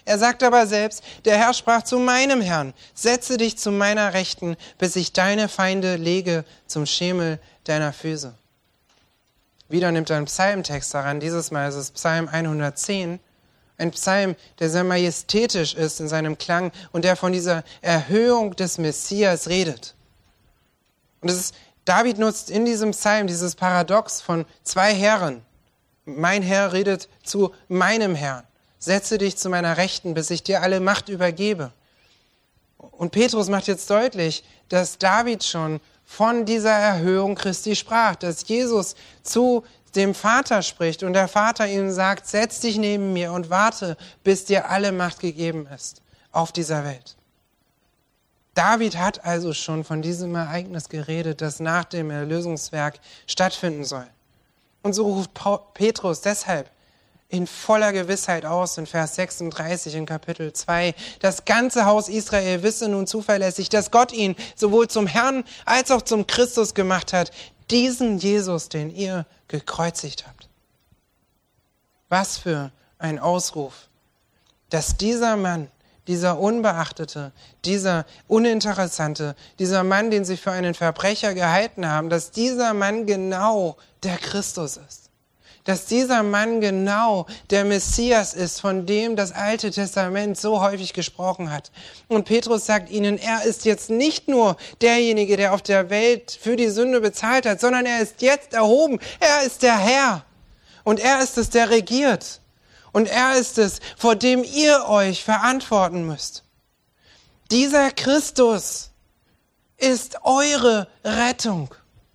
Er sagt aber selbst, der Herr sprach zu meinem Herrn, setze dich zu meiner Rechten, bis ich deine Feinde lege zum Schemel deiner Füße. Wieder nimmt er einen Psalmtext daran, dieses Mal ist es Psalm hundertzehn, ein Psalm, der sehr majestätisch ist in seinem Klang und der von dieser Erhöhung des Messias redet. Und es ist, David nutzt in diesem Psalm dieses Paradox von zwei Herren. Mein Herr redet zu meinem Herrn. Setze dich zu meiner Rechten, bis ich dir alle Macht übergebe. Und Petrus macht jetzt deutlich, dass David schon von dieser Erhöhung Christi sprach, dass Jesus zu dem Vater spricht und der Vater ihm sagt, setz dich neben mir und warte, bis dir alle Macht gegeben ist auf dieser Welt. David hat also schon von diesem Ereignis geredet, das nach dem Erlösungswerk stattfinden soll. Und so ruft Petrus deshalb in voller Gewissheit aus in Vers sechsunddreißig in Kapitel zwei, das ganze Haus Israel wisse nun zuverlässig, dass Gott ihn sowohl zum Herrn als auch zum Christus gemacht hat, diesen Jesus, den ihr gekreuzigt habt. Was für ein Ausruf, dass dieser Mann, dieser Unbeachtete, dieser Uninteressante, dieser Mann, den sie für einen Verbrecher gehalten haben, dass dieser Mann genau der Christus ist. Dass dieser Mann genau der Messias ist, von dem das Alte Testament so häufig gesprochen hat. Und Petrus sagt ihnen, er ist jetzt nicht nur derjenige, der auf der Welt für die Sünde bezahlt hat, sondern er ist jetzt erhoben. Er ist der Herr. Und er ist es, der regiert. Und er ist es, vor dem ihr euch verantworten müsst. Dieser Christus ist eure Rettung.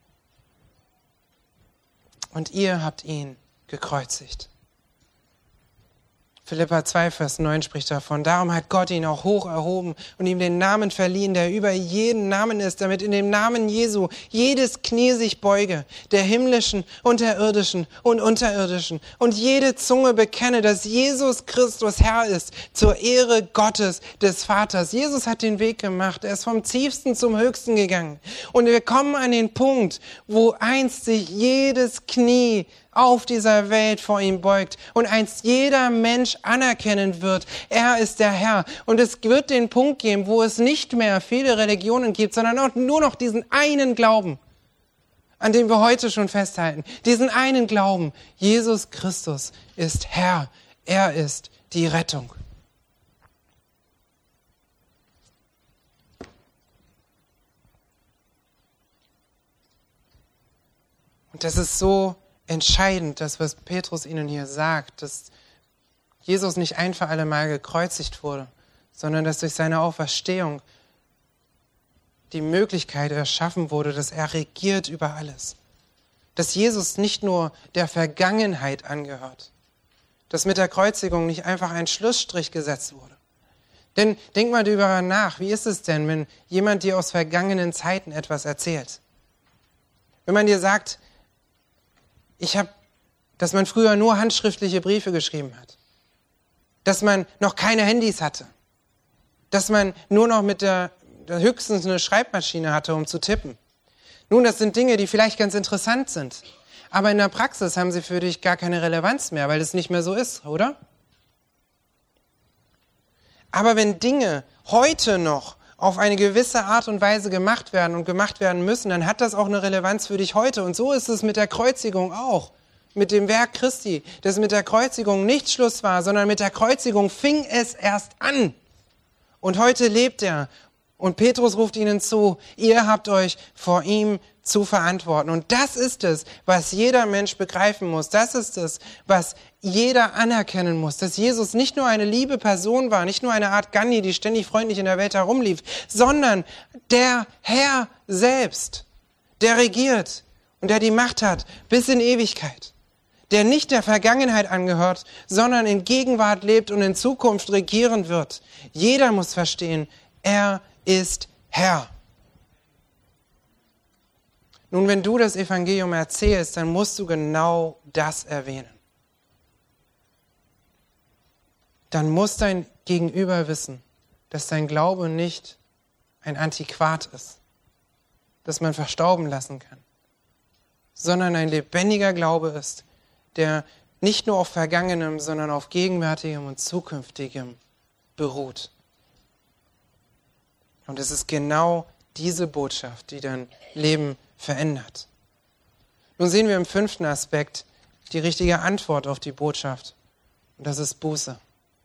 Und ihr habt ihn gekreuzigt. Philipper zwei, Vers neun spricht davon. Darum hat Gott ihn auch hoch erhoben und ihm den Namen verliehen, der über jeden Namen ist, damit in dem Namen Jesu jedes Knie sich beuge, der himmlischen und der irdischen und unterirdischen, und jede Zunge bekenne, dass Jesus Christus Herr ist, zur Ehre Gottes des Vaters. Jesus hat den Weg gemacht. Er ist vom Tiefsten zum Höchsten gegangen. Und wir kommen an den Punkt, wo einst sich jedes Knie auf dieser Welt vor ihm beugt und einst jeder Mensch anerkennen wird, er ist der Herr. Und es wird den Punkt geben, wo es nicht mehr viele Religionen gibt, sondern auch nur noch diesen einen Glauben, an dem wir heute schon festhalten. Diesen einen Glauben, Jesus Christus ist Herr, er ist die Rettung. Und das ist so entscheidend, das, was Petrus ihnen hier sagt, dass Jesus nicht ein für alle Mal gekreuzigt wurde, sondern dass durch seine Auferstehung die Möglichkeit erschaffen wurde, dass er regiert über alles. Dass Jesus nicht nur der Vergangenheit angehört, dass mit der Kreuzigung nicht einfach ein Schlussstrich gesetzt wurde. Denn denk mal darüber nach, wie ist es denn, wenn jemand dir aus vergangenen Zeiten etwas erzählt? Wenn man dir sagt, Ich habe, dass man früher nur handschriftliche Briefe geschrieben hat, dass man noch keine Handys hatte, dass man nur noch mit der, der höchstens eine Schreibmaschine hatte, um zu tippen. Nun, das sind Dinge, die vielleicht ganz interessant sind, aber in der Praxis haben sie für dich gar keine Relevanz mehr, weil es nicht mehr so ist, oder? Aber wenn Dinge heute noch auf eine gewisse Art und Weise gemacht werden und gemacht werden müssen, dann hat das auch eine Relevanz für dich heute. Und so ist es mit der Kreuzigung auch, mit dem Werk Christi, dass mit der Kreuzigung nicht Schluss war, sondern mit der Kreuzigung fing es erst an. Und heute lebt er. Und Petrus ruft ihnen zu, ihr habt euch vor ihm zu verantworten. Und das ist es, was jeder Mensch begreifen muss. Das ist es, was jeder anerkennen muss. Dass Jesus nicht nur eine liebe Person war, nicht nur eine Art Gandhi, die ständig freundlich in der Welt herumlief, sondern der Herr selbst, der regiert und der die Macht hat bis in Ewigkeit. Der nicht der Vergangenheit angehört, sondern in Gegenwart lebt und in Zukunft regieren wird. Jeder muss verstehen, er ist Herr. Nun, wenn du das Evangelium erzählst, dann musst du genau das erwähnen. Dann muss dein Gegenüber wissen, dass dein Glaube nicht ein Antiquat ist, das man verstauben lassen kann, sondern ein lebendiger Glaube ist, der nicht nur auf Vergangenem, sondern auf Gegenwärtigem und Zukünftigem beruht. Und es ist genau diese Botschaft, die dein Leben verändert. Nun sehen wir im fünften Aspekt die richtige Antwort auf die Botschaft. Und das ist Buße.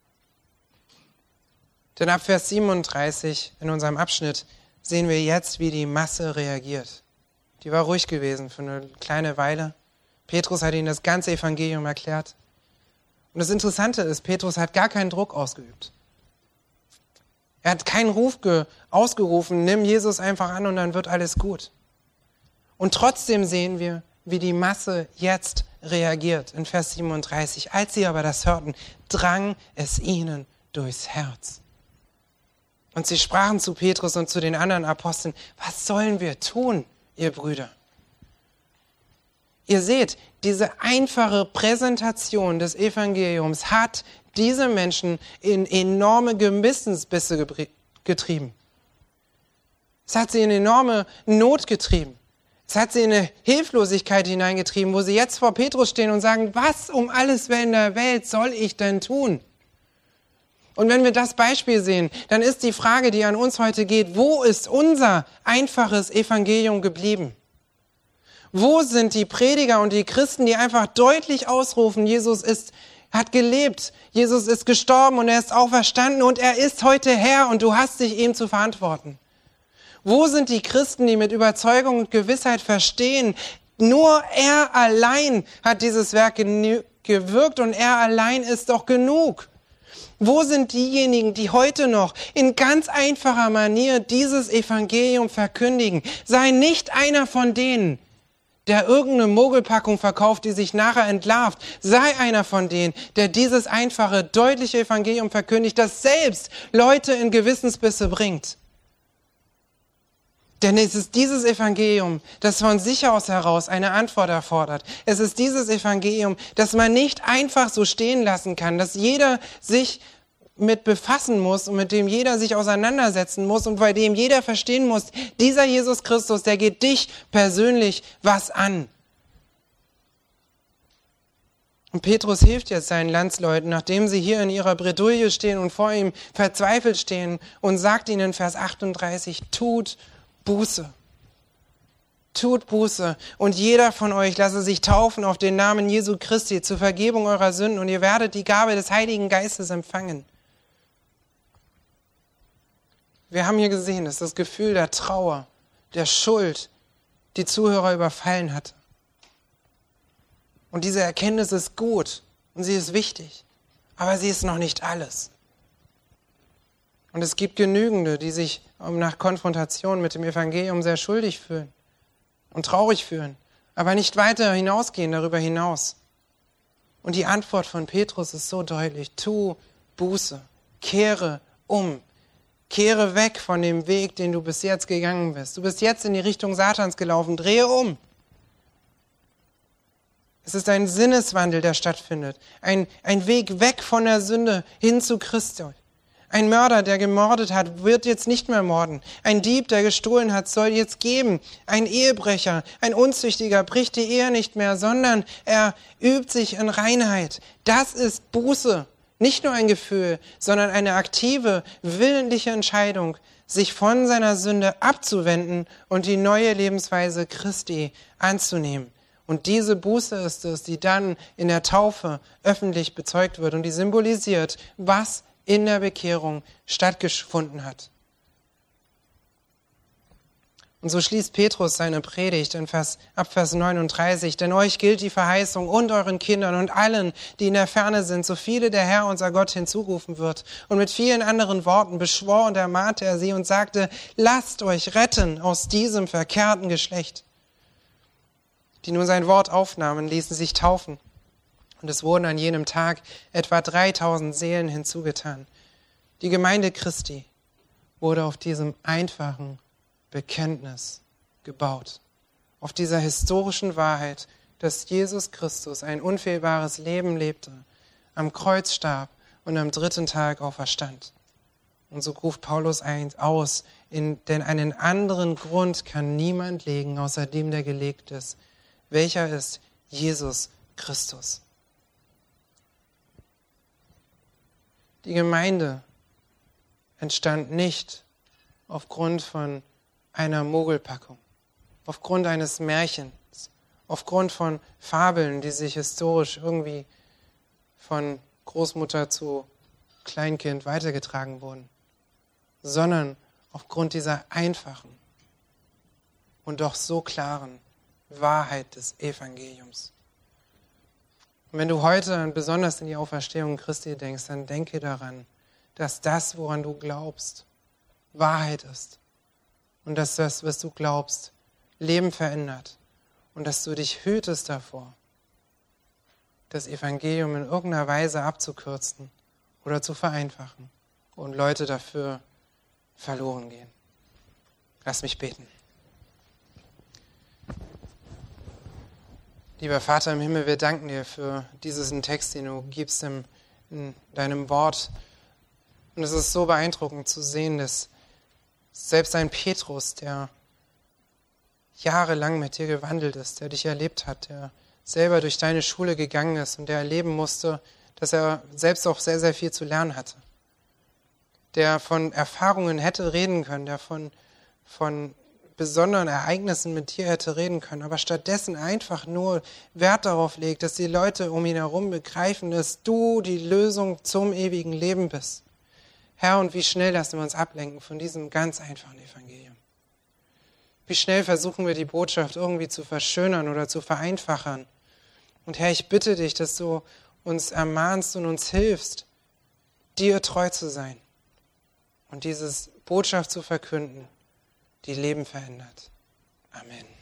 Denn ab Vers siebenunddreißig in unserem Abschnitt sehen wir jetzt, wie die Masse reagiert. Die war ruhig gewesen für eine kleine Weile. Petrus hat ihnen das ganze Evangelium erklärt. Und das Interessante ist, Petrus hat gar keinen Druck ausgeübt. Er hat keinen Ruf ge- ausgerufen, nimm Jesus einfach an und dann wird alles gut. Und trotzdem sehen wir, wie die Masse jetzt reagiert in Vers siebenunddreißig. Als sie aber das hörten, drang es ihnen durchs Herz. Und sie sprachen zu Petrus und zu den anderen Aposteln, was sollen wir tun, ihr Brüder? Ihr seht, diese einfache Präsentation des Evangeliums hat diese Menschen in enorme Gewissensbisse getrieben. Es hat sie in enorme Not getrieben. Es hat sie in eine Hilflosigkeit hineingetrieben, wo sie jetzt vor Petrus stehen und sagen, was um alles in der Welt soll ich denn tun? Und wenn wir das Beispiel sehen, dann ist die Frage, die an uns heute geht, wo ist unser einfaches Evangelium geblieben? Wo sind die Prediger und die Christen, die einfach deutlich ausrufen, Jesus ist, hat gelebt, Jesus ist gestorben und er ist auferstanden und er ist heute Herr und du hast dich ihm zu verantworten? Wo sind die Christen, die mit Überzeugung und Gewissheit verstehen, nur er allein hat dieses Werk genü- gewirkt und er allein ist doch genug? Wo sind diejenigen, die heute noch in ganz einfacher Manier dieses Evangelium verkündigen? Sei nicht einer von denen, der irgendeine Mogelpackung verkauft, die sich nachher entlarvt. Sei einer von denen, der dieses einfache, deutliche Evangelium verkündigt, das selbst Leute in Gewissensbisse bringt. Denn es ist dieses Evangelium, das von sich aus heraus eine Antwort erfordert. Es ist dieses Evangelium, das man nicht einfach so stehen lassen kann, dass jeder sich mit befassen muss und mit dem jeder sich auseinandersetzen muss und bei dem jeder verstehen muss, dieser Jesus Christus, der geht dich persönlich was an. Und Petrus hilft jetzt seinen Landsleuten, nachdem sie hier in ihrer Bredouille stehen und vor ihm verzweifelt stehen und sagt ihnen in Vers achtunddreißig, tut Buße. Tut Buße und jeder von euch lasse sich taufen auf den Namen Jesu Christi zur Vergebung eurer Sünden und ihr werdet die Gabe des Heiligen Geistes empfangen. Wir haben hier gesehen, dass das Gefühl der Trauer, der Schuld die Zuhörer überfallen hatte. Und diese Erkenntnis ist gut und sie ist wichtig, aber sie ist noch nicht alles. Und es gibt genügende, die sich nach Konfrontation mit dem Evangelium sehr schuldig fühlen und traurig fühlen, aber nicht weiter hinausgehen darüber hinaus. Und die Antwort von Petrus ist so deutlich, tu Buße, kehre um, kehre weg von dem Weg, den du bis jetzt gegangen bist. Du bist jetzt in die Richtung Satans gelaufen, drehe um. Es ist ein Sinneswandel, der stattfindet, ein, ein Weg weg von der Sünde hin zu Christus. Ein Mörder, der gemordet hat, wird jetzt nicht mehr morden. Ein Dieb, der gestohlen hat, soll jetzt geben. Ein Ehebrecher, ein Unzüchtiger bricht die Ehe nicht mehr, sondern er übt sich in Reinheit. Das ist Buße. Nicht nur ein Gefühl, sondern eine aktive, willentliche Entscheidung, sich von seiner Sünde abzuwenden und die neue Lebensweise Christi anzunehmen. Und diese Buße ist es, die dann in der Taufe öffentlich bezeugt wird und die symbolisiert, was in der Bekehrung stattgefunden hat. Und so schließt Petrus seine Predigt in Vers, ab Vers neununddreißig. Denn euch gilt die Verheißung und euren Kindern und allen, die in der Ferne sind, so viele der Herr, unser Gott, hinzurufen wird. Und mit vielen anderen Worten beschwor und ermahnte er sie und sagte, lasst euch retten aus diesem verkehrten Geschlecht. Die nun sein Wort aufnahmen, ließen sich taufen. Und es wurden an jenem Tag etwa dreitausend Seelen hinzugetan. Die Gemeinde Christi wurde auf diesem einfachen Bekenntnis gebaut. Auf dieser historischen Wahrheit, dass Jesus Christus ein unfehlbares Leben lebte, am Kreuz starb und am dritten Tag auferstand. Und so ruft Paulus aus, in, denn einen anderen Grund kann niemand legen, außer dem, der gelegt ist. Welcher ist Jesus Christus? Die Gemeinde entstand nicht aufgrund von einer Mogelpackung, aufgrund eines Märchens, aufgrund von Fabeln, die sich historisch irgendwie von Großmutter zu Kleinkind weitergetragen wurden, sondern aufgrund dieser einfachen und doch so klaren Wahrheit des Evangeliums. Und wenn du heute besonders in die Auferstehung Christi denkst, dann denke daran, dass das, woran du glaubst, Wahrheit ist. Und dass das, was du glaubst, Leben verändert. Und dass du dich hütest davor, das Evangelium in irgendeiner Weise abzukürzen oder zu vereinfachen und Leute dafür verloren gehen. Lass mich beten. Lieber Vater im Himmel, wir danken dir für diesen Text, den du gibst in, in deinem Wort. Und es ist so beeindruckend zu sehen, dass selbst ein Petrus, der jahrelang mit dir gewandelt ist, der dich erlebt hat, der selber durch deine Schule gegangen ist und der erleben musste, dass er selbst auch sehr, sehr viel zu lernen hatte, der von Erfahrungen hätte reden können, der von, von besonderen Ereignissen mit dir hätte reden können, aber stattdessen einfach nur Wert darauf legt, dass die Leute um ihn herum begreifen, dass du die Lösung zum ewigen Leben bist. Herr, und wie schnell lassen wir uns ablenken von diesem ganz einfachen Evangelium. Wie schnell versuchen wir die Botschaft irgendwie zu verschönern oder zu vereinfachen. Und Herr, ich bitte dich, dass du uns ermahnst und uns hilfst, dir treu zu sein und diese Botschaft zu verkünden, die Leben verändert. Amen.